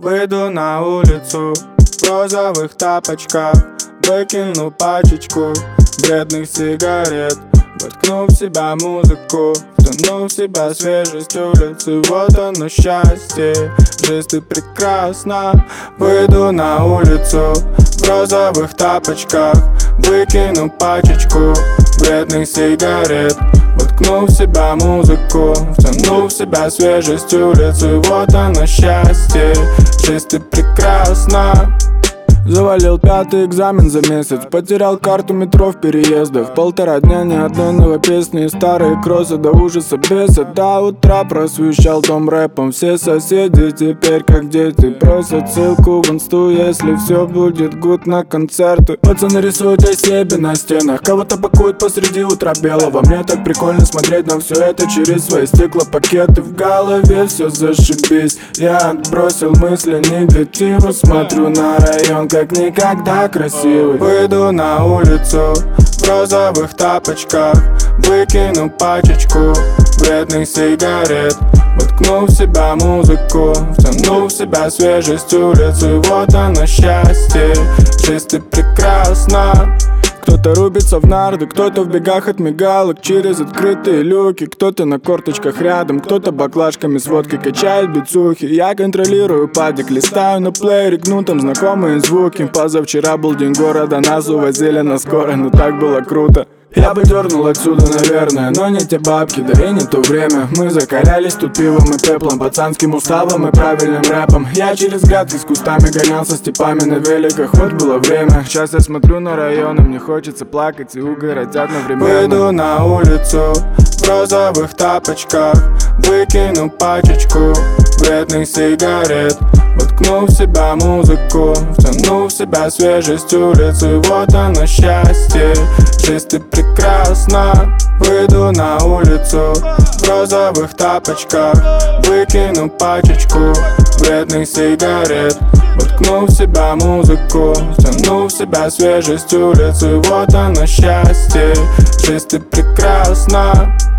Выйду на улицу в розовых тапочках, выкину пачечку вредных сигарет, воткну в себя музыку, втяну в себя свежесть улицы. Вот оно счастье, жизнь ты прекрасна. Выйду на улицу в розовых тапочках, выкину пачечку вредных сигарет, воткну в себя музыку, втяну в себя свежесть улицы. Вот оно счастье, жизнь ты прекрасна. Завалил 5-й экзамен за месяц, потерял карту метро в переездах. 1,5 дня ни одной новой песни, старые кроссы до ужаса бесят. До утра просвещал дом рэпом, все соседи теперь как дети просят ссылку в инсту, если все будет гуд на концерты. Пацаны рисуют о себе на стенах, кого-то пакуют посреди утра белого. Мне так прикольно смотреть на все это через свои стеклопакеты. В голове все зашибись, я отбросил мысли негатива, смотрю на район как никогда красивый. Выйду на улицу в розовых тапочках, выкину пачечку вредных сигарет, воткну в себя музыку, втяну в себя свежесть улицы. Вот оно счастье, жизнь ты прекрасна. Кто-то рубится в нарды, кто-то в бегах от мигалок через открытые люки, кто-то на корточках рядом, кто-то баклажками с водкой качает бицухи. Я контролирую падик, листаю на плеере гнутом знакомые звуки. Позавчера был день города, нас увозили на скорой, но так было круто. Я бы дернул отсюда, наверное, но не те бабки, да и не то время. Мы закалялись тут пивом и пеплом, пацанским уставом и правильным рэпом. Я через грядки с кустами гонялся с типами на великах, вот было время. Сейчас я смотрю на районы, мне хочется плакать и угорать одновременно. Выйду на улицу в розовых тапочках, выкину пачечку вредных сигарет, воткну в себя музыку, втяну в себя свежесть улицы. Вот оно счастье, жизнь ты прекрасна. Выйду на улицу в розовых тапочках, выкину пачечку вредных сигарет, воткну в себя музыку, втяну в себя свежесть улицы. Вот оно счастье, жизнь ты прекрасна.